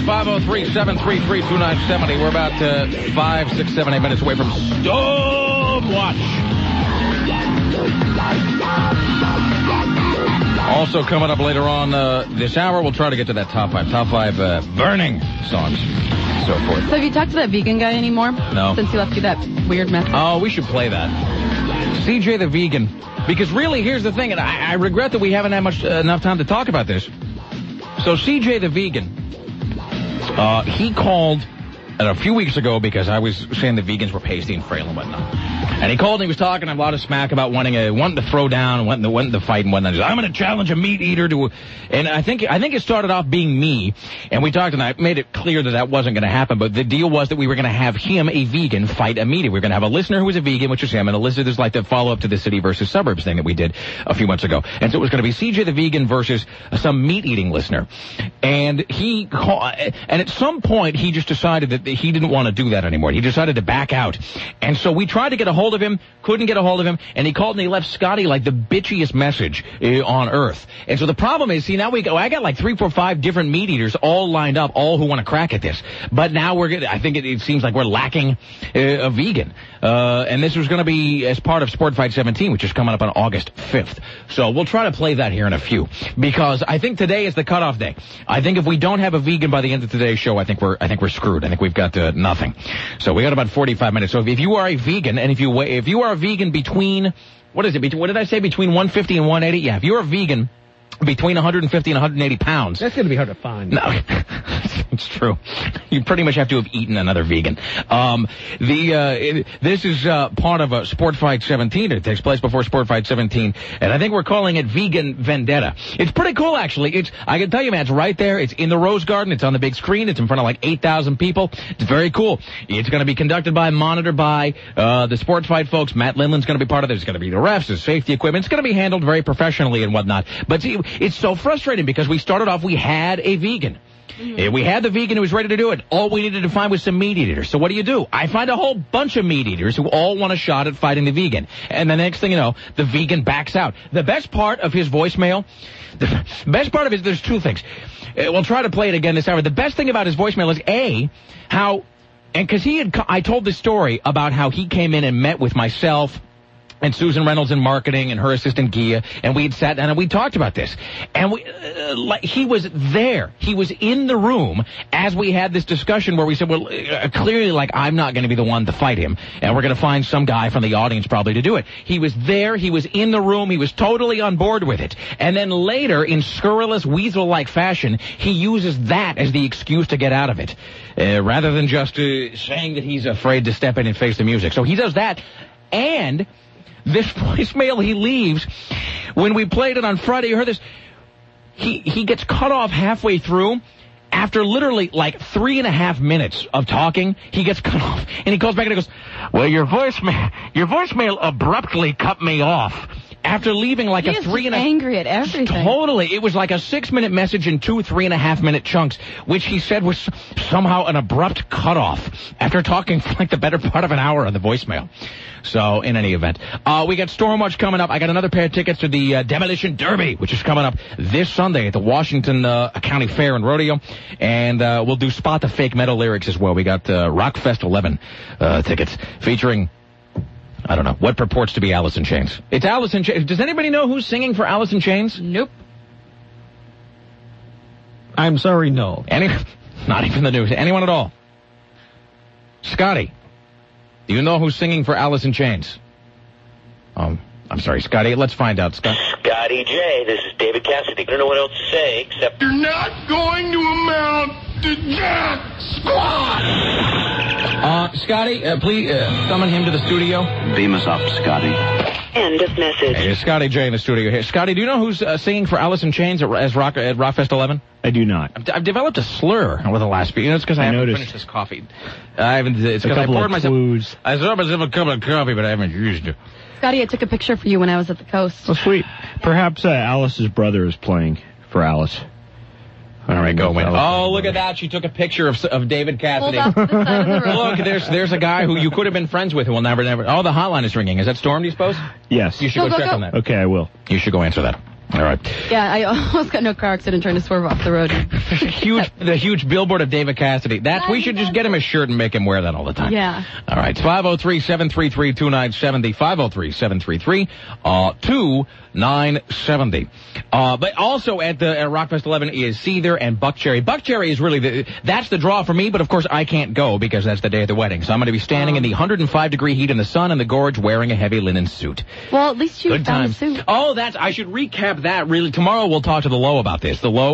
503-733-2970. We're about 5, 6, 7, 8 minutes away from Stormwatch. Also coming up later on this hour, we'll try to get to that top five burning songs, so forth. So have you talked to that vegan guy anymore? No. Since he left you that weird message? Oh, we should play that. CJ the Vegan. Because really, here's the thing, and I regret that we haven't had enough time to talk about this. So CJ the Vegan, he called a few weeks ago because I was saying the vegans were pasty and frail and whatnot. And he called and he was talking a lot of smack about wanting to throw down, wanting to fight and whatnot. I'm going to challenge a meat eater to, and I think it started off being me. And we talked and I made it clear that wasn't going to happen. But the deal was that we were going to have him, a vegan, fight a meat eater. We were going to have a listener who was a vegan, which was him, and a listener that's like the follow up to the city versus suburbs thing that we did a few months ago. And so it was going to be CJ the Vegan versus some meat eating listener. And and at some point he just decided that he didn't want to do that anymore. He decided to back out. And so we tried to get a hold of him, couldn't get a hold of him, and he called and he left Scotty like the bitchiest message on earth. And so the problem is, I got like 3, 4, 5 different meat eaters all lined up, all who want to crack at this. But now I think it seems like we're lacking a vegan. And this was going to be as part of Sport Fight 17, which is coming up on August 5th. So we'll try to play that here in a few, because I think today is the cutoff day. I think if we don't have a vegan by the end of today's show, I think we're screwed. I think we've got nothing. So we got about 45 minutes. So if you are a vegan, and if you are a vegan between, what did I say, between 150 and 180? Yeah, if you're a vegan between 150 and 180 pounds. That's going to be hard to find. No, it's true. You pretty much have to have eaten another vegan. This is part of a Sport Fight 17. It takes place before Sport Fight 17, and I think we're calling it Vegan Vendetta. It's pretty cool, actually. I can tell you, man, it's right there. It's in the Rose Garden. It's on the big screen. It's in front of like 8,000 people. It's very cool. It's going to be conducted by, monitored by the Sport Fight folks. Matt Lindland's going to be part of it. There's going to be the refs, the safety equipment. It's going to be handled very professionally and whatnot. But see, it's so frustrating because we started off, we had a vegan. Mm-hmm. We had the vegan who was ready to do it. All we needed to find was some meat eaters. So what do? I find a whole bunch of meat eaters who all want a shot at fighting the vegan. And the next thing you know, the vegan backs out. The best part of his voicemail, there's two things. We'll try to play it again this hour. The best thing about his voicemail is, because I told this story about how he came in and met with myself and Susan Reynolds in marketing and her assistant Gia, and we had sat down and we talked about this. And he was there. He was in the room as we had this discussion where we said, well, clearly, I'm not going to be the one to fight him, and we're going to find some guy from the audience probably to do it. He was there. He was in the room. He was totally on board with it. And then later, in scurrilous, weasel-like fashion, he uses that as the excuse to get out of it, rather than just saying that he's afraid to step in and face the music. So he does that, and this voicemail he leaves, when we played it on Friday, you heard this, he gets cut off halfway through. After literally 3.5 minutes of talking, he gets cut off, and he calls back and he goes, well, your voicemail abruptly cut me off. After leaving a 3.5... angry at everything. Totally. It was like a 6-minute message in 2 3.5-minute chunks, which he said was somehow an abrupt cutoff after talking for the better part of an hour on the voicemail. So, in any event, we got Stormwatch coming up. I got another pair of tickets to the Demolition Derby, which is coming up this Sunday at the Washington County Fair and Rodeo. And we'll do Spot the Fake Metal Lyrics as well. We got Rockfest 11 tickets featuring... I don't know. What purports to be Alice in Chains? It's Alice in Chains. Does anybody know who's singing for Alice in Chains? Nope. I'm sorry, no. Not even the news. Anyone at all? Scotty, do you know who's singing for Alice in Chains? I'm sorry, Scotty. Let's find out. Scotty J, this is David Cassidy. I don't know what else to say except... You're not going to amount to jack squat! Scotty, please summon him to the studio. Beam us up, Scotty. End of message. Hey, Scotty J in the studio here. Scotty, do you know who's singing for Alice in Chains at Rockfest 11? I do not. I've developed a slur over the last few. It's because I haven't finished this coffee. It's because I poured myself. I said myself a cup of coffee, but I haven't used it. Scotty, I took a picture for you when I was at the coast. Oh, sweet. Perhaps Alice's brother is playing for Alice. All right, go win. Oh, look at that. She took a picture of David Cassidy. Hold up to the side of the road. Look, there's a guy who you could have been friends with who will never... Oh, the hotline is ringing. Is that Storm, do you suppose? Yes. You should go check on that. Okay, I will. You should go answer that. All right. Yeah, I almost got in a car accident trying to swerve off the road. The huge billboard of David Cassidy. We should just get him a shirt and make him wear that all the time. Yeah. All right. 503-733-2970. 503-733-2970. But also at Rockfest 11 is Seether and Buckcherry. Buckcherry is really that's the draw for me, but of course I can't go because that's the day of the wedding. So I'm going to be standing in the 105-degree heat in the sun and the gorge wearing a heavy linen suit. Well, at least you Good found a times. suit. Oh, I should recap that really. Tomorrow we'll talk to the Low about this. The Low,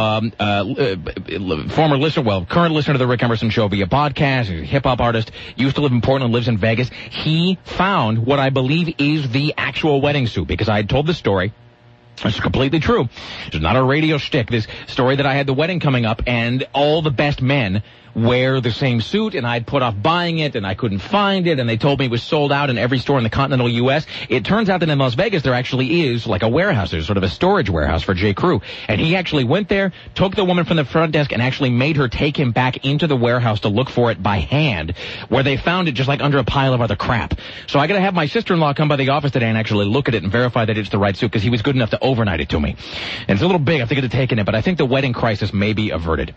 current listener to the Rick Emerson Show via podcast, he's a hip-hop artist, used to live in Portland, lives in Vegas. He found what I believe is the actual wedding suit because I had told the story. It's completely true. It's not a radio shtick. This story that I had the wedding coming up and all the best men wear the same suit, and I'd put off buying it, and I couldn't find it, and they told me it was sold out in every store in the continental U.S. It turns out that in Las Vegas there actually is like a warehouse. There's sort of a storage warehouse for J. Crew. And he actually went there, took the woman from the front desk, and actually made her take him back into the warehouse to look for it by hand, where they found it just like under a pile of other crap. So I got to have my sister-in-law come by the office today and actually look at it and verify that it's the right suit, because he was good enough to overnight it to me. And it's a little big. I think it's taken it, but I think the wedding crisis may be averted.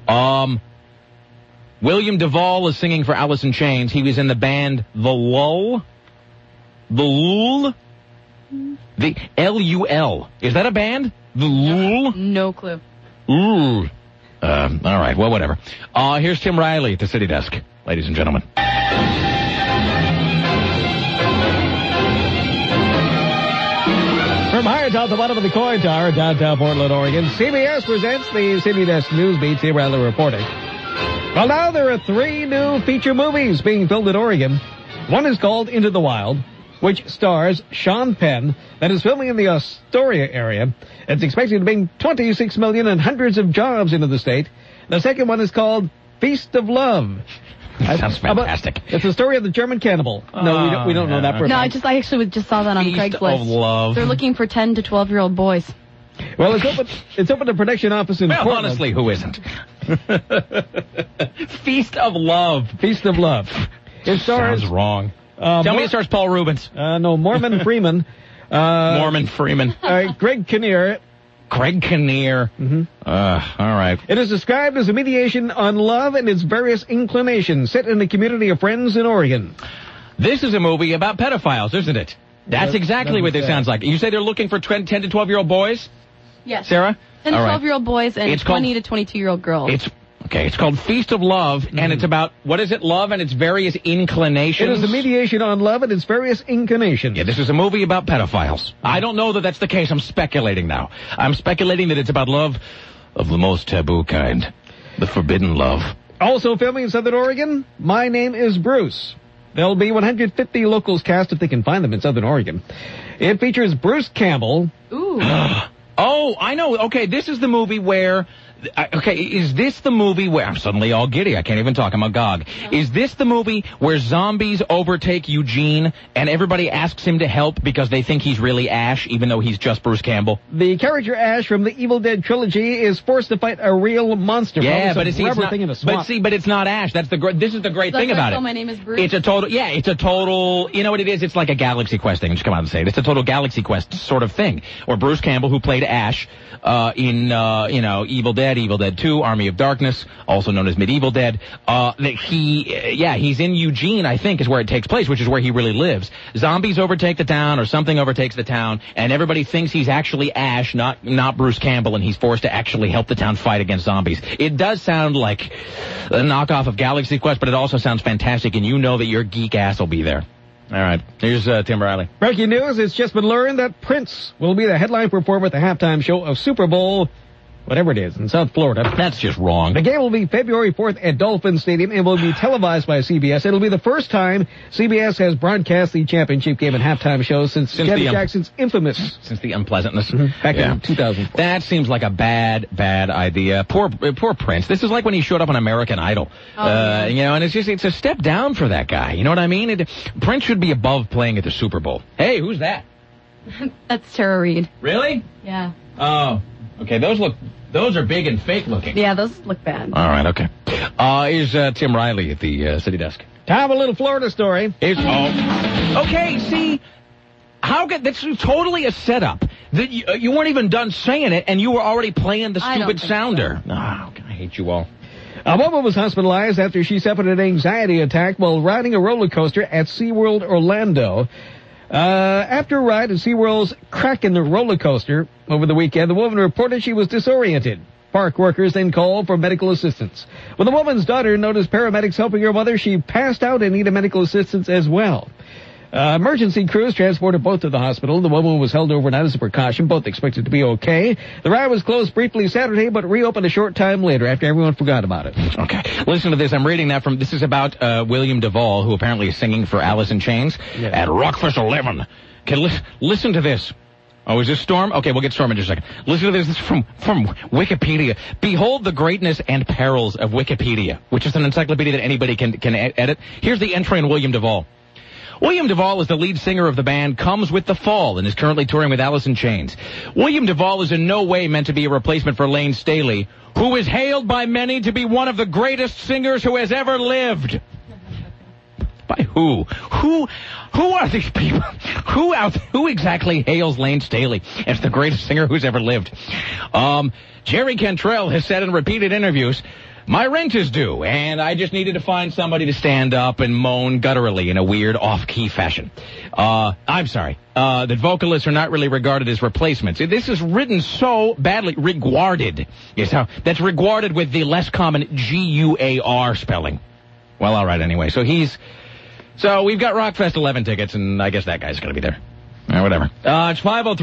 William Duvall is singing for Alice in Chains. He was in the band The Lull. The Lull? The L-U-L. Is that a band? The Lull? No clue. Ooh. All right. Well, whatever. Here's Tim Riley at the City Desk, ladies and gentlemen. From high atop the bottom of the coin tower, downtown Portland, Oregon, CBS presents the City Desk News Beat. Tim Riley reporting. Well, now there are 3 new feature movies being filmed in Oregon. One is called Into the Wild, which stars Sean Penn, that is filming in the Astoria area. It's expected to bring $26 million and hundreds of jobs into the state. The second one is called Feast of Love. Sounds fantastic. It's the story of the German cannibal. No, we don't know that person. No, I actually just saw that on Feast Craigslist. of Love. They're looking for 10 to 12-year-old boys. Well, it's open to production office in Portland. Honestly, who isn't? Feast of Love. Feast of Love. It stars... Sounds wrong. Tell me it stars Paul Rubens. No, Mormon Freeman. Mormon Freeman. Greg Kinnear. Greg Kinnear. Mm-hmm. All right. It is described as a mediation on love and its various inclinations set in the community of friends in Oregon. This is a movie about pedophiles, isn't it? That's exactly what this sounds like. You say they're looking for 10 to 12-year-old boys? Yes. Sarah? 10 to 12-year-old boys and 20 to 22-year-old girls. It's called Feast of Love, and it's about, what is it, love and its various inclinations? It is a mediation on love and its various inclinations. Yeah, this is a movie about pedophiles. I don't know that that's the case. I'm speculating now. I'm speculating that it's about love of the most taboo kind. The forbidden love. Also filming in Southern Oregon, My Name is Bruce. There'll be 150 locals cast if they can find them in Southern Oregon. It features Bruce Campbell. Ooh. Oh, I know. Okay, this is the movie where... is this the movie where... I'm suddenly all giddy. I can't even talk. I'm agog. Is this the movie where zombies overtake Eugene and everybody asks him to help because they think he's really Ash, even though he's just Bruce Campbell? The character Ash from the Evil Dead trilogy is forced to fight a real monster. Yeah, but it's not... But it's not Ash. This is the great thing about it. My Name is Bruce. It's a total... Yeah, it's a total... You know what it is? It's like a Galaxy Quest thing. Just come out and say it. It's a total Galaxy Quest sort of thing. Or Bruce Campbell, who played Ash in Evil Dead, Evil Dead 2, Army of Darkness, also known as Medieval Dead. He's in Eugene, I think, is where it takes place, which is where he really lives. Zombies overtake the town, or something overtakes the town, and everybody thinks he's actually Ash, not Bruce Campbell, and he's forced to actually help the town fight against zombies. It does sound like a knockoff of Galaxy Quest, but it also sounds fantastic, and you know that your geek ass will be there. All right. Here's Tim Riley. Breaking news, it's just been learned that Prince will be the headline performer at the halftime show of Super Bowl, whatever it is, in South Florida. That's just wrong. The game will be February 4th at Dolphin Stadium and will be televised by CBS. It'll be the first time CBS has broadcast the championship game and halftime show since Janet Jackson's infamous... Since the unpleasantness. Back in 2004. That seems like a bad idea. Poor Prince. This is like when he showed up on American Idol. And it's a step down for that guy. You know what I mean? Prince should be above playing at the Super Bowl. Hey, who's that? That's Tara Reid. Really? Yeah. Oh, okay. Those are big and fake looking. Yeah, those look bad. All right, okay. Here's Tim Riley at the City Desk. Time a little Florida story. Okay, see, that's totally a setup. that you weren't even done saying it, and you were already playing the stupid sounder. So. Oh, I hate you all. A woman was hospitalized after she suffered an anxiety attack while riding a roller coaster at SeaWorld Orlando. After a ride at SeaWorld's Kraken roller coaster over the weekend, the woman reported she was disoriented. Park workers then called for medical assistance. When the woman's daughter noticed paramedics helping her mother, she passed out and needed medical assistance as well. Emergency crews transported both to the hospital. The woman was held overnight as a precaution. Both expected to be okay. The ride was closed briefly Saturday, but reopened a short time later after everyone forgot about it. Okay. Listen to this. I'm reading that this is about William Duvall, who apparently is singing for Alice in Chains at Rockfest 11. Okay, listen to this. Oh, is this Storm? Okay, we'll get Storm in just a second. Listen to this. This is from Wikipedia. Behold the greatness and perils of Wikipedia, which is an encyclopedia that anybody can edit. Here's the entry on William Duvall. William Duvall is the lead singer of the band Comes With the Fall and is currently touring with Alice in Chains. William Duvall is in no way meant to be a replacement for Lane Staley, who is hailed by many to be one of the greatest singers who has ever lived. By who? Who are these people? Who exactly hails Lane Staley as the greatest singer who's ever lived? Jerry Cantrell has said in repeated interviews, my rent is due, and I just needed to find somebody to stand up and moan gutturally in a weird off-key fashion. I'm sorry. That vocalists are not really regarded as replacements. This is written so badly. Regarded. That's regarded with the less common G-U-A-R spelling. Well, all right, anyway. So we've got Rockfest 11 tickets, and I guess that guy's going to be there. Whatever. It's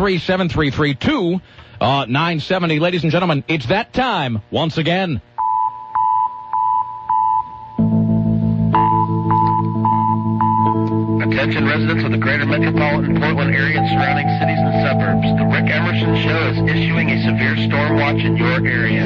503-733-2970. Ladies and gentlemen, it's that time once again. Attention residents of the greater metropolitan Portland area and surrounding cities and suburbs. The Rick Emerson Show is issuing a severe storm watch in your area.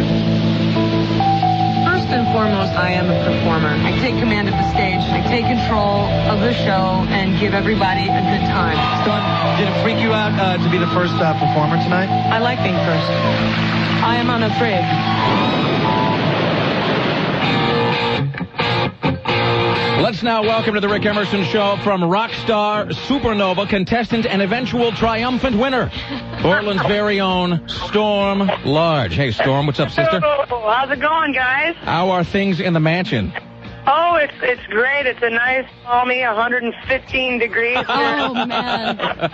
First and foremost, I am a performer. I take command of the stage. I take control of the show and give everybody a good time. Storm, did it freak you out to be the first performer tonight? I like being first. I am unafraid. Let's now welcome to the Rick Emerson Show from Rockstar Supernova contestant and eventual triumphant winner, Portland's very own Storm Large. Hey, Storm, what's up, sister? How's it going, guys? How are things in the mansion? Oh, it's great. It's a nice, balmy 115 degrees. Oh, man.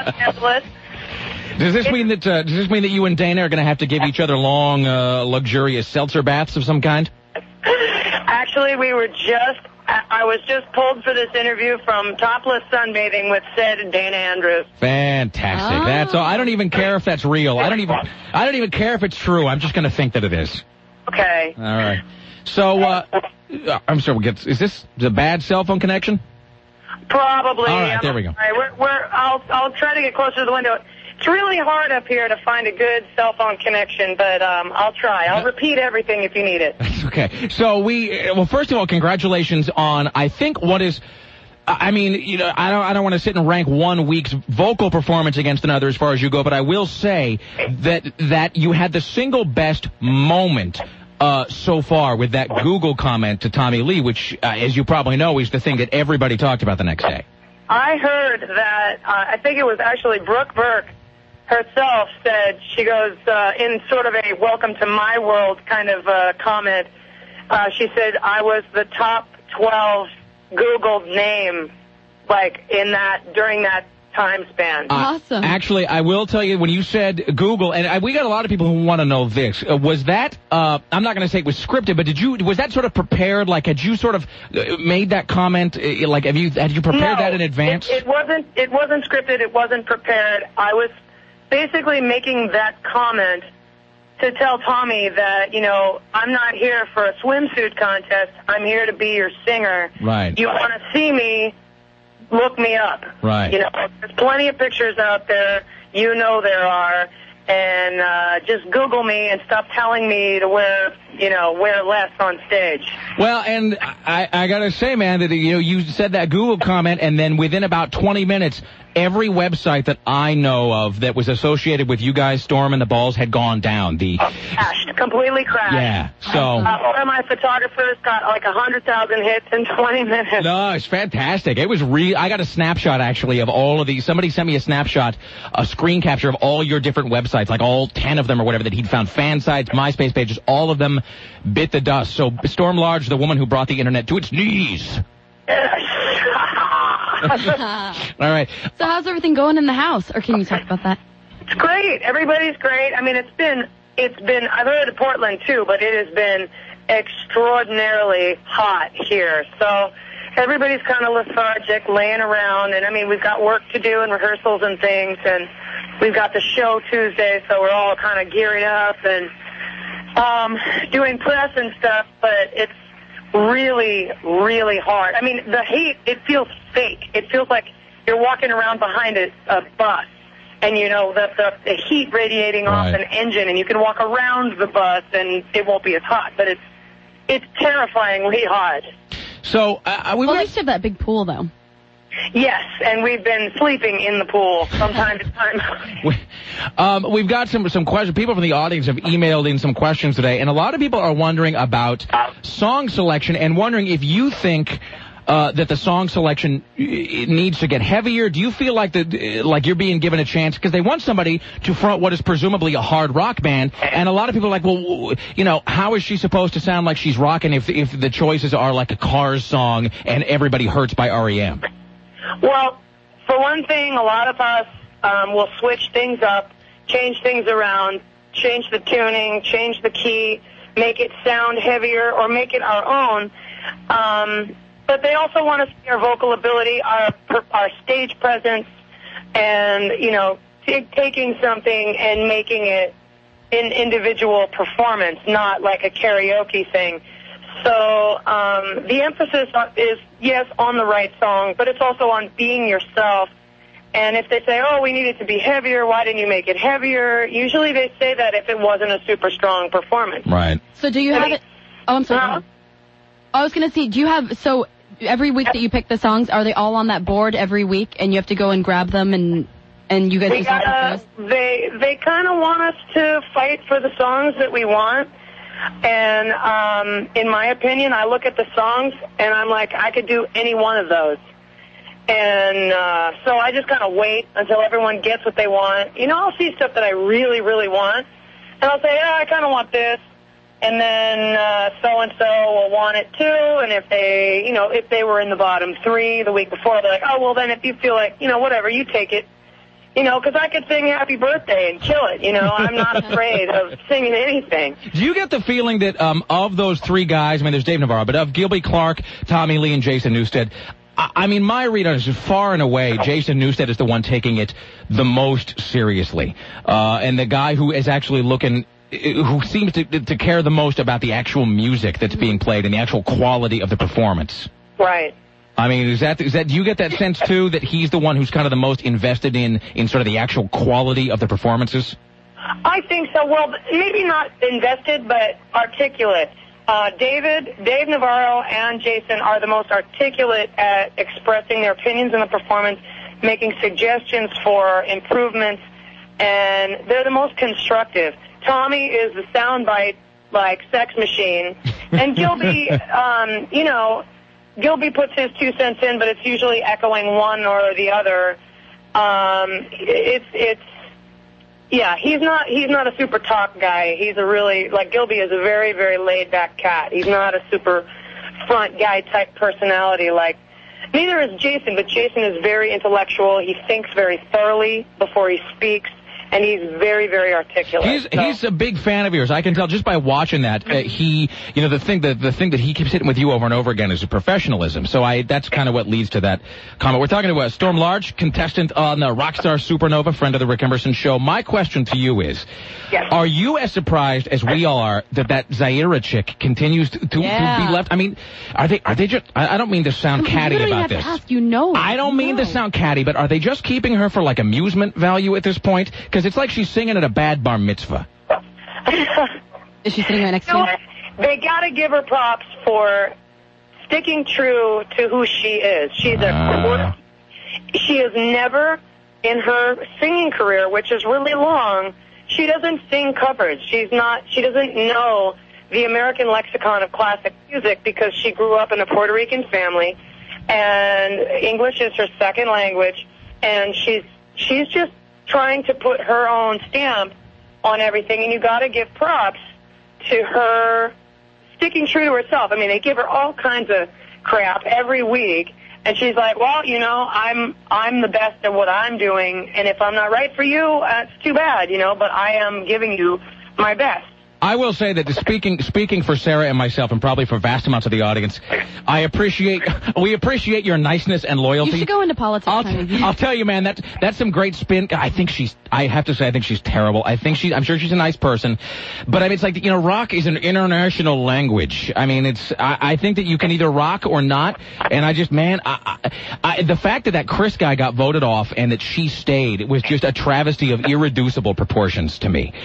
Does this mean that you and Dana are going to have to give each other long, luxurious seltzer baths of some kind? Actually, I was just pulled for this interview from topless sunbathing with Sid and Dana Andrews. Fantastic. Oh. That's all. I don't even care if that's real. I don't even care if it's true. I'm just going to think that it is. Okay. All right. So, I'm sorry. Is this a bad cell phone connection? Probably. All right. There we go. All right, I'll try to get closer to the window. It's really hard up here to find a good cell phone connection, but I'll try. I'll repeat everything if you need it. Okay. So well, first of all, congratulations on, I think, what is, I don't want to sit and rank one week's vocal performance against another as far as you go, but I will say that you had the single best moment so far with that Google comment to Tommy Lee, which, as you probably know, is the thing that everybody talked about the next day. I heard that, I think it was actually Brooke Burke herself said, she goes, in sort of a welcome to my world kind of comment, she said, I was the top 12 Googled name, during that time span. Awesome. Actually, I will tell you, when you said Google, and we got a lot of people who want to know this, was that, I'm not going to say it was scripted, but was that sort of prepared? Had you sort of made that comment, had you prepared that in advance? It wasn't scripted, it wasn't prepared. I was basically making that comment to tell Tommy that, I'm not here for a swimsuit contest. I'm here to be your singer. Right. You want to see me, look me up. Right. There's plenty of pictures out there. There are. And just Google me and stop telling me to wear less on stage. Well, and I got to say, man, that you said that Google comment, and then within about 20 minutes, every website that I know of that was associated with you guys, Storm and the Balls, had gone down. Crashed. Completely crashed. Yeah, so... one of my photographers got like 100,000 hits in 20 minutes. No, it's fantastic. It was I got a snapshot, actually, of all of these. Somebody sent me a snapshot, a screen capture of all your different websites, like all 10 of them or whatever that he'd found. Fan sites, MySpace pages, all of them bit the dust. So Storm Large, the woman who brought the internet to its knees. All right. So how's everything going in the house? Or can you talk about that? It's great. Everybody's great. I mean, it's been, I've heard of Portland too, but it has been extraordinarily hot here. So everybody's kind of lethargic, laying around, and I mean, we've got work to do and rehearsals and things, and we've got the show Tuesday, so we're all kind of gearing up and doing press and stuff, but it's really, really hard. I mean, the heat, it feels fake. It feels like you're walking around behind a bus, and you know, the heat radiating off an engine, and you can walk around the bus, and it won't be as hot, but it's terrifyingly hot. So, at least you have that big pool, though. Yes, and we've been sleeping in the pool from time to time. We've got some questions. People from the audience have emailed in some questions today, and a lot of people are wondering about song selection and wondering if you think that the song selection needs to get heavier. Do you feel like like you're being given a chance? Because they want somebody to front what is presumably a hard rock band, and a lot of people are like, well, you know, how is she supposed to sound like she's rocking if the choices are like a Cars song and Everybody Hurts by R.E.M.? Well, for one thing, a lot of us will switch things up, change things around, change the tuning, change the key, make it sound heavier or make it our own. But they also want to see our vocal ability, our stage presence, and, you know, taking something and making it an individual performance, not like a karaoke thing. So the emphasis is, yes, on the right song, but it's also on being yourself. And if they say, oh, we need it to be heavier, why didn't you make it heavier? Usually they say that if it wasn't a super strong performance. Right. So do you have it? Oh, I'm sorry. I was going to say, do you have, so every week that you pick the songs, are they all on that board every week, and you have to go and grab them, and you guys just have to They kind of want us to fight for the songs that we want. And in my opinion, I look at the songs, and I'm like, I could do any one of those. And so I just kind of wait until everyone gets what they want. You know, I'll see stuff that I really, really want, and I'll say, I kind of want this. And then so-and-so will want it too, and if they were in the bottom 3 the week before, they're like, oh, well, then if you feel like, you know, whatever, you take it. You know, because I could sing Happy Birthday and kill it. You know, I'm not afraid of singing anything. Do you get the feeling that of those 3 guys, I mean, there's Dave Navarro, but of Gilby Clarke, Tommy Lee, and Jason Newsted, I mean, my read on it is far and away, Jason Newsted is the one taking it the most seriously. And the guy who is actually who seems to care the most about the actual music that's being played and the actual quality of the performance. Right. I mean, is that do you get that sense too, that he's the one who's kind of the most invested in sort of the actual quality of the performances? I think so. Well, maybe not invested, but articulate. Dave Navarro and Jason are the most articulate at expressing their opinions in the performance, making suggestions for improvements, and they're the most constructive. Tommy is the soundbite, like, sex machine. And Gilby, you know, Gilby puts his 2 cents in, but it's usually echoing one or the other. He's not a super talk guy. He's a really, like, Gilby is a very, very laid-back cat. He's not a super front guy type personality like, neither is Jason, but Jason is very intellectual. He thinks very thoroughly before he speaks. And he's very, very articulate. He's a big fan of yours. I can tell just by watching that. The thing that he keeps hitting with you over and over again is professionalism. So that's kind of what leads to that comment. We're talking to Storm Large, contestant on the Rockstar Supernova, friend of the Rick Emerson Show. My question to you is, are you as surprised as we are that Zaira chick continues to be left? I mean, are they just? I don't mean to sound catty about this. I don't mean to sound catty, but are they just keeping her for like amusement value at this point? Because it's like she's singing at a bad bar mitzvah. Is she sitting right next to you? They got to give her props for sticking true to who she is. She has never, in her singing career, which is really long, she doesn't sing covers. She doesn't know the American lexicon of classic music because she grew up in a Puerto Rican family, and English is her second language, and she's just trying to put her own stamp on everything, and you got to give props to her sticking true to herself. I mean, they give her all kinds of crap every week, and she's like, well, you know, I'm the best at what I'm doing, and if I'm not right for you, that's too bad, you know, but I am giving you my best. I will say that speaking for Sarah and myself, and probably for vast amounts of the audience, we appreciate your niceness and loyalty. You should go into politics. I'll tell you, man, that's some great spin. I have to say, I think she's terrible. I'm sure she's a nice person, but I mean, it's like, you know, rock is an international language. I mean, I think that you can either rock or not, and I just, man, the fact that Chris guy got voted off and that she stayed was just a travesty of irreducible proportions to me.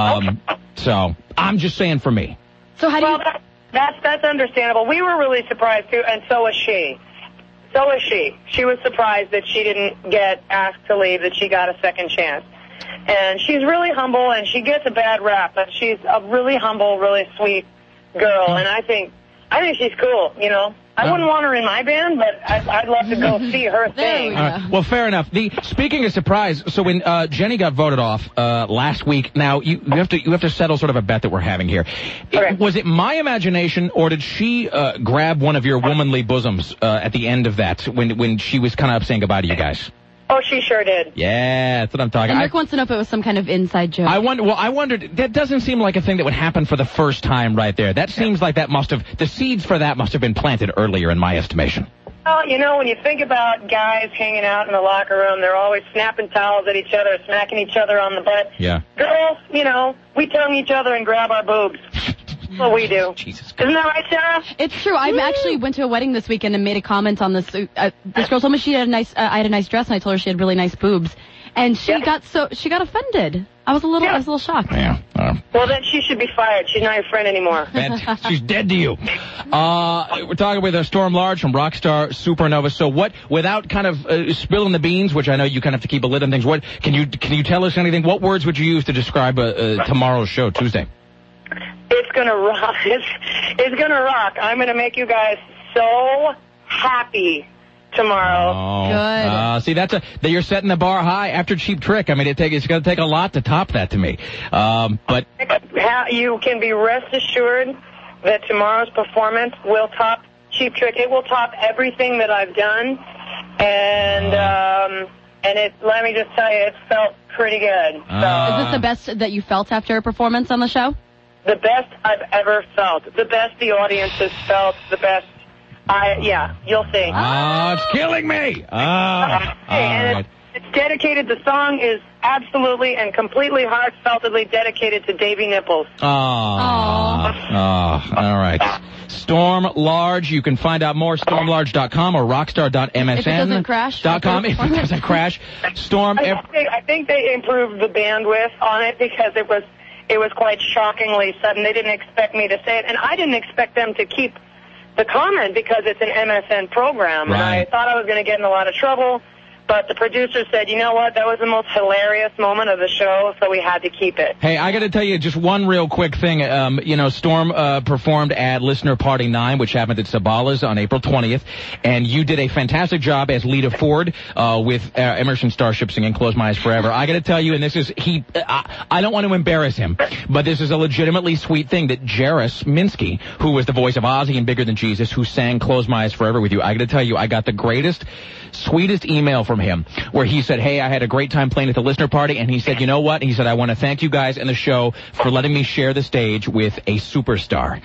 So I'm just saying for me. So how do you? That's understandable. We were really surprised too, and so was she. So was she. She was surprised that she didn't get asked to leave, that she got a second chance. And she's really humble, and she gets a bad rap, but she's a really humble, really sweet girl, and I think she's cool, you know. I wouldn't want her in my band, but I'd love to go see her thing. Well, fair enough. Speaking of surprise, so when Jenny got voted off last week, now you have to settle sort of a bet that we're having here. Was it my imagination, or did she grab one of your womanly bosoms at the end of that when she was kind of saying goodbye to you guys? Oh, she sure did. Yeah, that's what I'm talking about. And Rick wants to know if it was some kind of inside joke. I wondered, that doesn't seem like a thing that would happen for the first time right there. That seems like the seeds for that must have been planted earlier in my estimation. Well, you know, when you think about guys hanging out in the locker room, they're always snapping towels at each other, smacking each other on the butt. Yeah. Girls, you know, we tongue each other and grab our boobs. That's what we do. Jesus Isn't that right, Sarah? It's true. I actually went to a wedding this weekend and made a comment on this. This girl told me she had I had a nice dress, and I told her she had really nice boobs, and she got offended. I was a little shocked. Yeah. Well, then she should be fired. She's not your friend anymore. She's dead to you. We're talking with Storm Large from Rockstar Supernova. So without kind of spilling the beans, which I know you kind of have to keep a lid on things, can you tell us anything? What words would you use to describe tomorrow's show, Tuesday? It's gonna rock. It's gonna rock. I'm gonna make you guys so happy tomorrow. Oh, good. See, you're setting the bar high after Cheap Trick. I mean, it's gonna take a lot to top that to me. But you can be rest assured that tomorrow's performance will top Cheap Trick. It will top everything that I've done, and let me just tell you, it felt pretty good. Is this the best that you felt after a performance on the show? The best I've ever felt. The best the audience has felt. The best. You'll see. Oh, it's killing me. It's dedicated. The song is absolutely and completely heartfeltedly dedicated to Davy Nipples. All right. Storm Large. You can find out more stormlarge.com or rockstar.msn.com. If it doesn't crash. Storm. I think they improved the bandwidth on it because it was quite shockingly sudden. They didn't expect me to say it, and I didn't expect them to keep the comment because it's an MSN program, and I thought I was going to get in a lot of trouble. But the producer said, you know what, that was the most hilarious moment of the show, so we had to keep it. Hey, I got to tell you just one real quick thing. Storm performed at Listener Party 9, which happened at Sabala's on April 20th, and you did a fantastic job as Lita Ford with Emerson Starship singing Close My Eyes Forever. I got to tell you, and this is, I don't want to embarrass him, but this is a legitimately sweet thing that Jairus Minsky, who was the voice of Ozzy in Bigger Than Jesus, who sang Close My Eyes Forever with you, I got to tell you, I got the greatest, sweetest email from him where he said, hey, I had a great time playing at the Listener Party, and he said, you know what? He said, I want to thank you guys and the show for letting me share the stage with a superstar.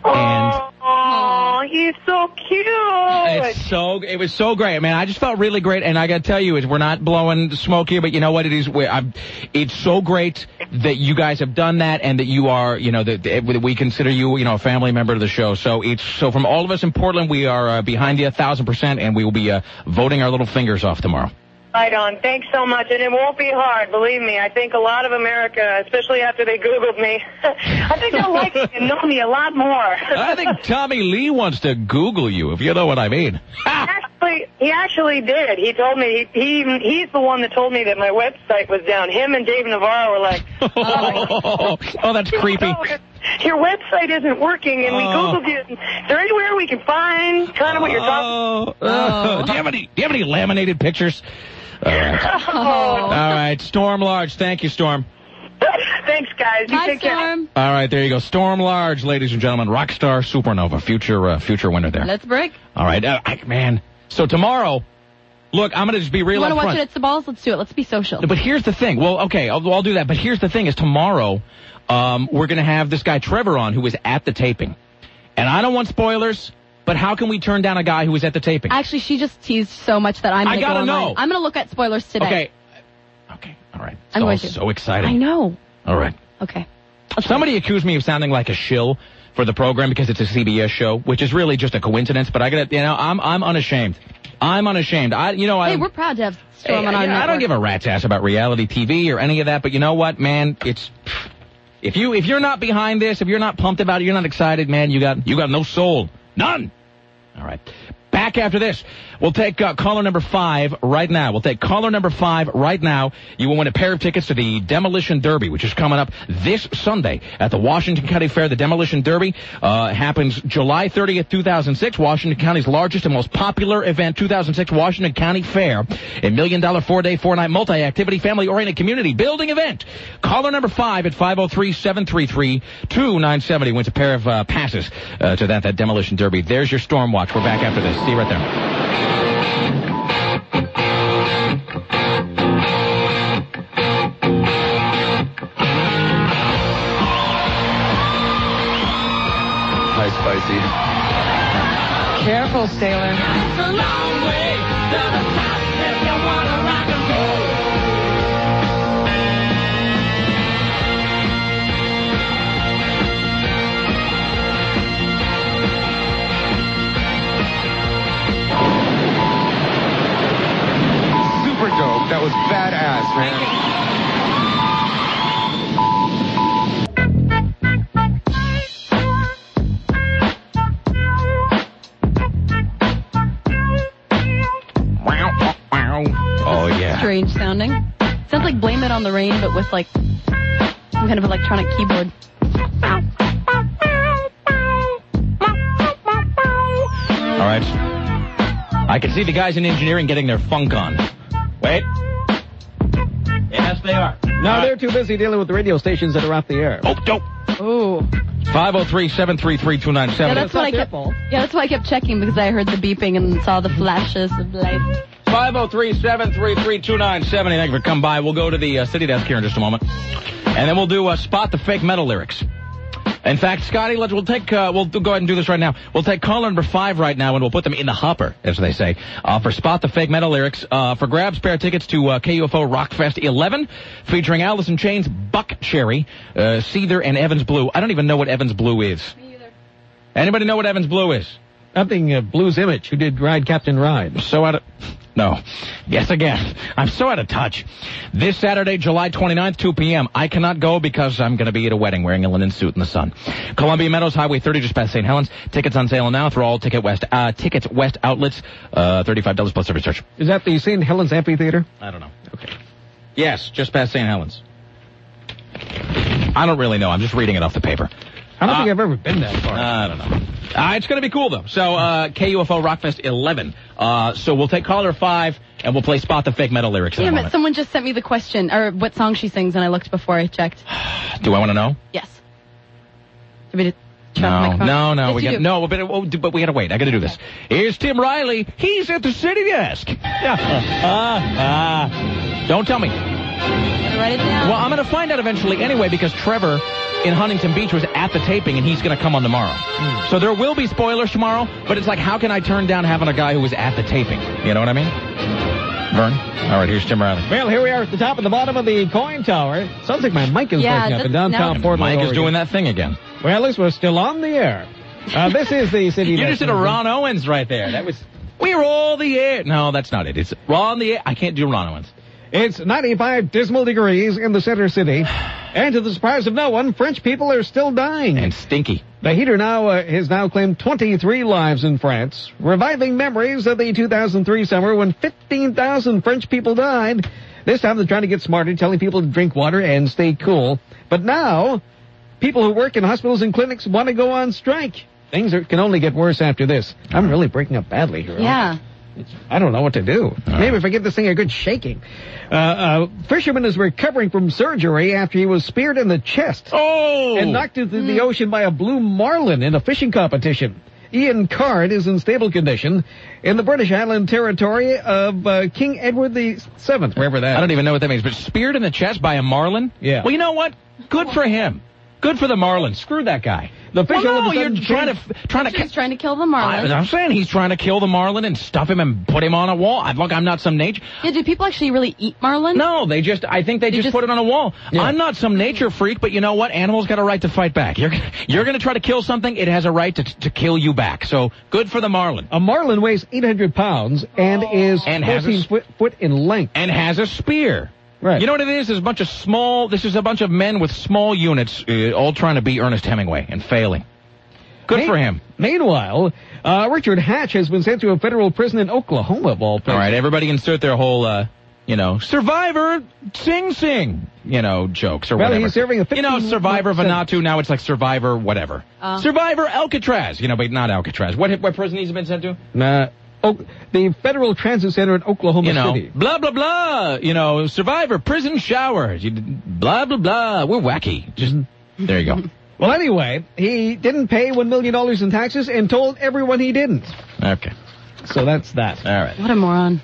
Oh, he's so cute. It was so great. Man, I just felt really great, and I got to tell you, we're not blowing smoke here, but you know what it is? It's so great that you guys have done that, and that you are, that we consider you, a family member of the show. So from all of us in Portland, we are behind you 1,000%, and we will be voting our little fingers off tomorrow. Right on. Thanks so much. And it won't be hard, believe me. I think a lot of America, especially after they Googled me, I think they'll like me and know me a lot more. I think Tommy Lee wants to Google you, if you know what I mean. Actually, actually did. He told me he's the one that told me that my website was down. Him and Dave Navarro were like, oh, that's creepy. Your website isn't working, and we Googled you. Is there anywhere we can find kind of what you're talking about? Do you have any laminated pictures? All right. All right, Storm Large. Thank you, Storm. Thanks, guys. You take care. Storm. All right, there you go. Storm Large, ladies and gentlemen. Rockstar Supernova, future winner there. Let's break. All right, man. So tomorrow, look, I'm going to just be real upfront. You want to watch it at the balls? Let's do it. Let's be social. But here's the thing. Well, okay, I'll do that. But here's the thing is tomorrow, we're going to have this guy Trevor on who was at the taping. And I don't want spoilers, but how can we turn down a guy who was at the taping? Actually, she just teased so much that I'm going to go online. Know. I'm going to look at spoilers today. Okay, all right. I'm going to. So exciting. I know. All right. Okay. Somebody accused me of sounding like a shill for the program because it's a CBS show, which is really just a coincidence, but I'm unashamed. I'm unashamed. Hey, we're proud to have Storm on our network. I don't give a rat's ass about reality TV or any of that, but you know what, man? If you're not behind this, if you're not pumped about it, you're not excited, man, you got no soul. None. All right. Back after this. We'll take caller number 5 right now. You will win a pair of tickets to the Demolition Derby, which is coming up this Sunday at the Washington County Fair. The Demolition Derby happens July 30th, 2006. Washington County's largest and most popular event, 2006 Washington County Fair. A $1 million 4-day, 4-night multi-activity, family-oriented community building event. Caller number 5 at 503-733-2970 wins a pair of passes to that Demolition Derby. There's your Storm Watch. We're back after this. See you right there. Hi, Spicy. Careful, sailor. It's a long way to the top if you want to rock and roll. Super dope. That was badass, man. Oh, yeah. Strange sounding. Sounds like Blame It on the Rain, but with like some kind of electronic keyboard. All right. I can see the guys in engineering getting their funk on. Wait. Yes, they are. No, they're too busy dealing with the radio stations that are off the air. Oh, dope. Ooh. 503-733-2970. Yeah, that's what I kept checking because I heard the beeping and saw the flashes of light. 503-733-2970. Thank you for coming by. We'll go to the city desk here in just a moment. And then we'll do Spot the Fake Metal Lyrics. In fact, Scotty, we'll go ahead and do this right now. We'll take caller number 5 right now, and we'll put them in the hopper, as they say, for Spot the Fake Metal Lyrics. For grabs, pair of tickets to KUFO Rockfest 11, featuring Alice in Chains, Buck Cherry, Seether, and Evans Blue. I don't even know what Evans Blue is. Me either. Anybody know what Evans Blue is? Nothing, Blues Image, who did Ride Captain Ride. No. Yes, again. I'm so out of touch. This Saturday, July 29th, 2 p.m. I cannot go because I'm going to be at a wedding wearing a linen suit in the sun. Columbia Meadows, Highway 30, just past St. Helens. Tickets on sale now through all Tickets West outlets. $35 plus service charge. Is that the St. Helens Amphitheater? I don't know. Okay. Yes, just past St. Helens. I don't really know. I'm just reading it off the paper. I don't think I've ever been that far. I don't know. It's going to be cool, though. So, KUFO Rockfest 11. So we'll take caller 5, and we'll play Spot the Fake Metal Lyrics in a moment. Someone just sent me the question, or what song she sings, and I looked before I checked. Do I want to know? Yes. Do we check my phone? No. Yes, But we got to wait. I got to do this. Here's Tim Riley. He's at the city desk. Don't tell me. Write it down. Well, I'm going to find out eventually anyway, because Trevor in Huntington Beach was at the taping, and he's going to come on tomorrow. So there will be spoilers tomorrow, but it's like, how can I turn down having a guy who was at the taping? You know what I mean? Vern? All right, here's Tim Riley. Well, here we are at the top and the bottom of the coin tower. Sounds like my mic is breaking up in downtown Portland, Mike Oregon. is doing that thing again. Well, at least we're still on the air. This is the city. You just did a Ron Owens right there. That was, we're all the air. No, that's not it. It's Ron the air. I can't do Ron Owens. It's 95 dismal degrees in the center city. And to the surprise of no one, French people are still dying. And stinky. The heater has now claimed 23 lives in France, reviving memories of the 2003 summer when 15,000 French people died. This time they're trying to get smarter, telling people to drink water and stay cool. But now, people who work in hospitals and clinics want to go on strike. Things can only get worse after this. I'm really breaking up badly here. Yeah. I don't know what to do. Maybe if I give this thing a good shaking. Fisherman is recovering from surgery after he was speared in the chest. Oh! And knocked into the ocean by a blue marlin in a fishing competition. Ian Card is in stable condition in the British Island territory of King Edward VII, wherever that is. I don't even know what that means, but speared in the chest by a marlin? Yeah. Well, you know what? Good for him. Good for the marlin. Screw that guy. The fish all of a sudden you're He's trying to kill the marlin. I'm saying he's trying to kill the marlin and stuff him and put him on a wall. Look, I'm not some nature. Yeah, do people actually really eat marlin? No, I think they just put it on a wall. Yeah. I'm not some nature freak, but you know what? Animals got a right to fight back. You're going to try to kill something, it has a right to kill you back. So good for the marlin. A marlin weighs 800 pounds and is 14 foot in length. And has a spear. Right. You know what it is? This is a bunch of men with small units all trying to be Ernest Hemingway and failing. Good for him. Meanwhile, Richard Hatch has been sent to a federal prison in Oklahoma, of all places. All right, everybody insert their whole, Survivor, sing, jokes or whatever. He's serving a 15 Survivor Vanuatu, now it's like Survivor whatever. Survivor Alcatraz, but not Alcatraz. What prison he's been sent to? The Federal Transit Center in Oklahoma City. Blah, blah, blah, Survivor, prison shower, blah, blah, blah. We're wacky. Just, there you go. Well, anyway, he didn't pay $1 million in taxes and told everyone he didn't. Okay. So that's that. All right. What a moron.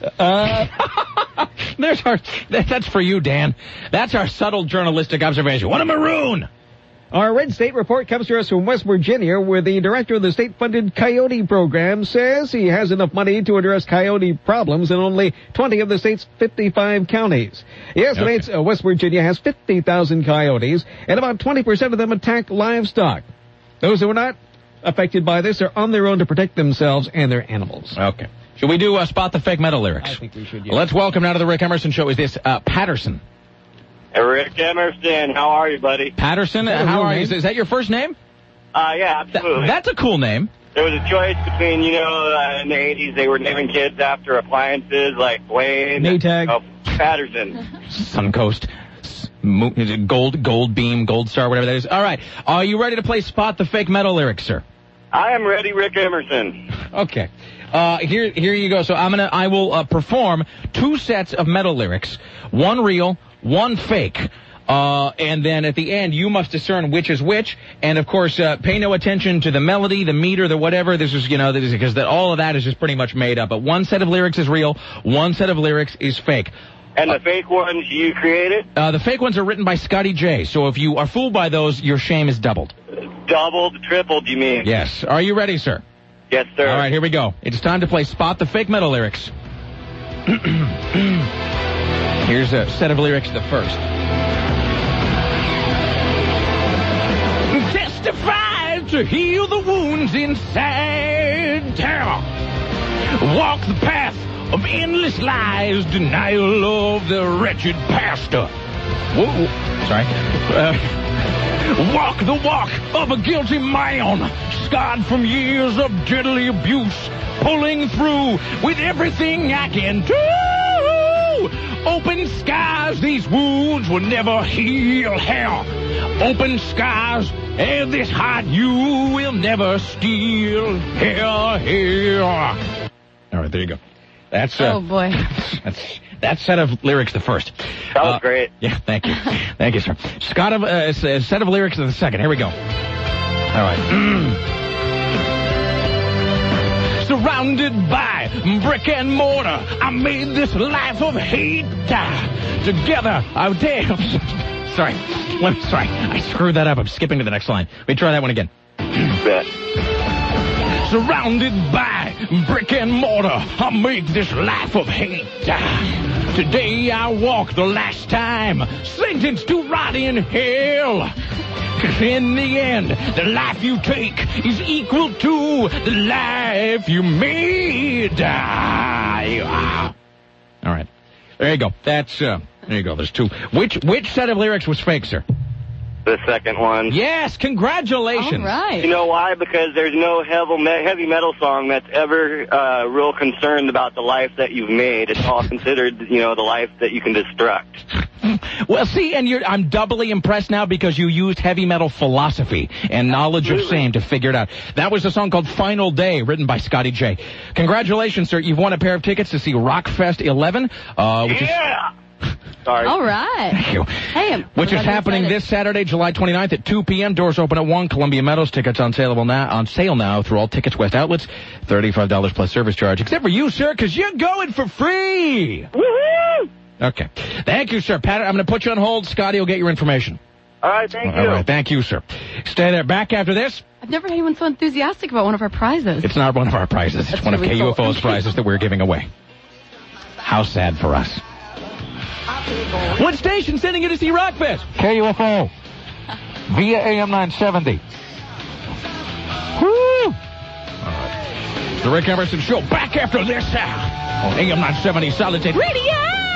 That's for you, Dan. That's our subtle journalistic observation. What a maroon! Our Red State report comes to us from West Virginia, where the director of the state-funded coyote program says he has enough money to address coyote problems in only 20 of the state's 55 counties. He estimates West Virginia has 50,000 coyotes, and about 20% of them attack livestock. Those who are not affected by this are on their own to protect themselves and their animals. Okay. Should we do Spot the Fake Metal Lyrics? I think we should, Well, let's welcome now to the Rick Emerson Show is this Patterson. Rick Emerson, how are you, buddy? Patterson, how are you? Is that your first name? Yeah, absolutely. That's a cool name. There was a choice between, in the 80s, they were naming kids after appliances like Wayne. Maytag. Patterson. Suncoast. Gold Beam, Gold Star, whatever that is. All right. Are you ready to play Spot the Fake Metal Lyrics, sir? I am ready, Rick Emerson. Okay. Here you go. So I will perform 2 sets of metal lyrics. One real, one fake. And then at the end, you must discern which is which. And of course, pay no attention to the melody, the meter, the whatever. This is, because all of that is just pretty much made up. But one set of lyrics is real, one set of lyrics is fake. And the fake ones you created? The fake ones are written by Scotty J. So if you are fooled by those, your shame is doubled. Doubled, tripled, you mean? Yes. Are you ready, sir? Yes, sir. All right, here we go. It's time to play Spot the Fake Metal Lyrics. Here's a set of lyrics, the first. Testify to heal the wounds inside terror. Walk the path of endless lies, denial of the wretched pastor. Whoa. Sorry. Walk the walk of a guilty man, scarred from years of deadly abuse, pulling through with everything I can do. Open scars, these wounds will never heal. Hell, open scars, and this heart you will never steal. Hell, hell. All right, there you go. That's oh boy. That set of lyrics, the first. That was great. Yeah, thank you. Thank you, sir. Scott, a set of lyrics, the second. Here we go. All right. Surrounded by brick and mortar, I made this life of hate. Together, I dare. Sorry. I screwed that up. I'm skipping to the next line. Let me try that one again. Bet. Surrounded by brick and mortar, I make this life of hate. Today I walk the last time, sentenced to rot in hell. In the end, the life you take is equal to the life you made. All right. There you go. That's, there you go. There's two. Which set of lyrics was fake, sir? The second one. Yes, congratulations. All right. You know why? Because there's no heavy metal song that's ever real concerned about the life that you've made. It's all considered, the life that you can destruct. Well, see, and I'm doubly impressed now because you used heavy metal philosophy and knowledge of same to figure it out. That was a song called Final Day, written by Scotty J. Congratulations, sir. You've won a pair of tickets to see Rockfest 11, which is... Sorry. All right. Thank you. Hey, which is happening this Saturday, July 29th at 2 p.m. Doors open at 1. Columbia Meadows. Tickets on sale now through all Tickets West outlets. $35 plus service charge. Except for you, sir, because you're going for free. Woohoo! Okay. Thank you, sir. Pat, I'm going to put you on hold. Scotty will get your information. All right, thank you. All right, thank you, sir. Stay there. Back after this. I've never had anyone so enthusiastic about one of our prizes. It's not one of our prizes. It's one of KUFO's prizes that we're giving away. How sad for us. What station sending you to see Rockfest? KUFO. Via AM 970. Woo! All right. The Rick Emerson Show back after this on AM 970 Solid State Radio.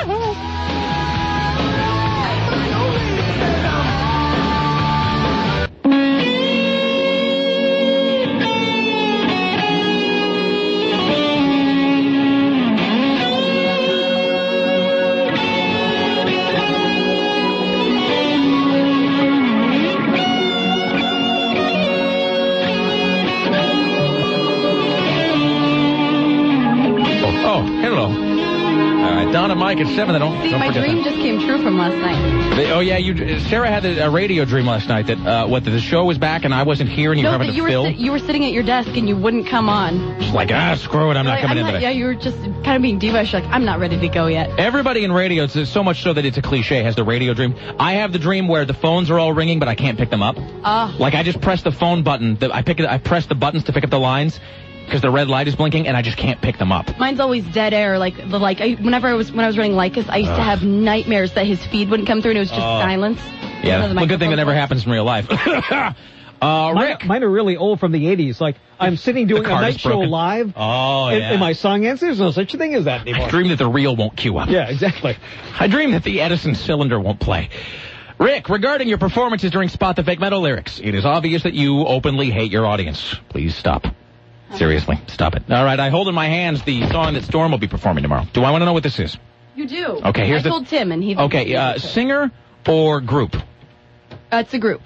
Donna, Mike at 7. Don't my dream that. Just came true from last night. Sarah had a radio dream last night that the show was back and I wasn't here and you were having to fill. You were sitting at your desk and you wouldn't come on. She's like, screw it, I'm not coming in today. Yeah, you were just kind of being diva. Like, I'm not ready to go yet. Everybody in radio, it's so much so that it's a cliche, has the radio dream. I have the dream where the phones are all ringing, but I can't pick them up. Like I just press the phone button. I press the buttons to pick up the lines. Because the red light is blinking, and I just can't pick them up. Mine's always dead air. When I was running Lycus, I used to have nightmares that his feed wouldn't come through, and it was just silence. Yeah, well, good thing that never happens in real life. Rick. Mine are really old from the 80s. Like, I'm sitting doing a night show live. Oh, yeah. And my song ends. There's no such thing as that anymore. I dream that the reel won't queue up. Yeah, exactly. I dream that the Edison cylinder won't play. Rick, regarding your performances during Spot the Fake Metal Lyrics, it is obvious that you openly hate your audience. Please stop. Seriously, stop it. All right, I hold in my hands the song that Storm will be performing tomorrow. Do I want to know what this is? You do. Okay, I told Tim, and he... Okay, singer or group? It's a group.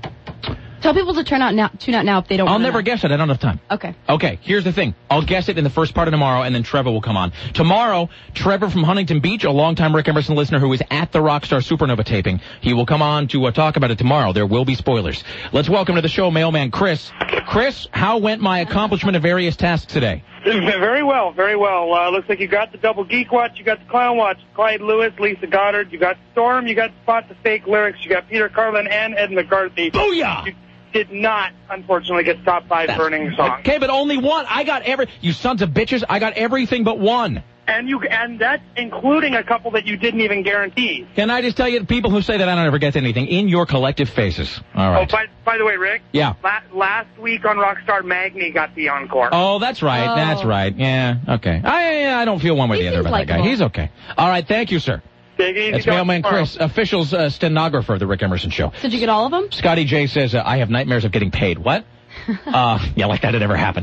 Tell people to tune out now if they don't I'll never guess it. I don't have time. Okay. Okay, here's the thing. I'll guess it in the first part of tomorrow, and then Trevor will come on. Tomorrow, Trevor from Huntington Beach, a longtime Rick Emerson listener who is at the Rockstar Supernova taping, he will come on to talk about it tomorrow. There will be spoilers. Let's welcome to the show Mailman Chris. Chris, how went my accomplishment of various tasks today? Very well, very well. Looks like you got the Double Geek Watch, you got the Clown Watch, Clyde Lewis, Lisa Goddard, you got Storm, you got Spot the Fake Lyrics, you got Peter Carlin and Ed McCarthy. Booyah! You did not, unfortunately, get top 5 burning songs. Okay, but only one. I got you sons of bitches, I got everything but one. And that's including a couple that you didn't even guarantee. Can I just tell you, people who say that I don't ever get anything, in your collective faces. All right. Oh, by the way, Rick. Yeah. Last week on Rockstar, Magni got the encore. Oh, that's right. Oh. That's right. Yeah. Okay. I don't feel one way or the other about that guy. He's okay. All right. Thank you, sir. Take it easy. That's Mailman Chris, officials stenographer of the Rick Emerson Show. Did you get all of them? Scotty J says, I have nightmares of getting paid. What? Yeah, like that had ever happened.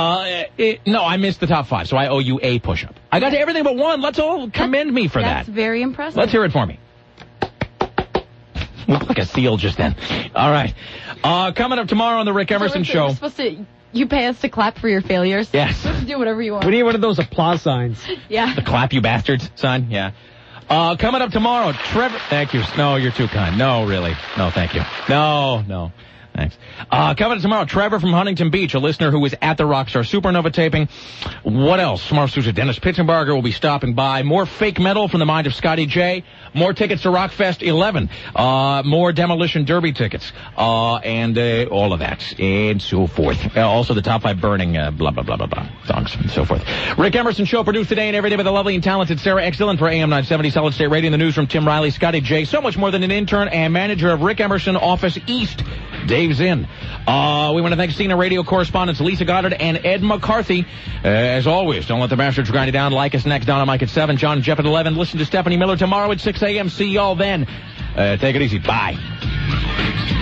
No, I missed the top 5, so I owe you a push-up. I got to everything but one. Let's all commend me for that. That's very impressive. Let's hear it for me. Looked like a seal just then. All right. Coming up tomorrow on the Rick Emerson Show. You're supposed to... You pay us to clap for your failures? Yes. You have to do whatever you want. We need one of those applause signs. Yeah. The clap you bastards sign? Yeah. Coming up tomorrow, Trevor... Thank you. No, you're too kind. No, really. No, thank you. No. Thanks. Coming up tomorrow, Trevor from Huntington Beach, a listener who was at the Rockstar Supernova taping. What else? Tomorrow, Dennis Pitzenbarger will be stopping by. More fake metal from the mind of Scotty J. More tickets to Rockfest 11. More Demolition Derby tickets. And all of that. And so forth. Also the top 5 burning, blah, blah, blah, blah, blah, songs and so forth. Rick Emerson Show produced today and every day by the lovely and talented Sarah X. Dillon for AM 970 Solid State Radio. In the newsroom, Tim Riley, Scotty J. So much more than an intern and manager of Rick Emerson Office East. Dave's in. We want to thank CNN radio correspondents Lisa Goddard and Ed McCarthy. As always, don't let the bastards grind you down. Like us next, Don and Mike at 7, John and Jeff at 11. Listen to Stephanie Miller tomorrow at 6 a.m. See y'all then. Take it easy. Bye.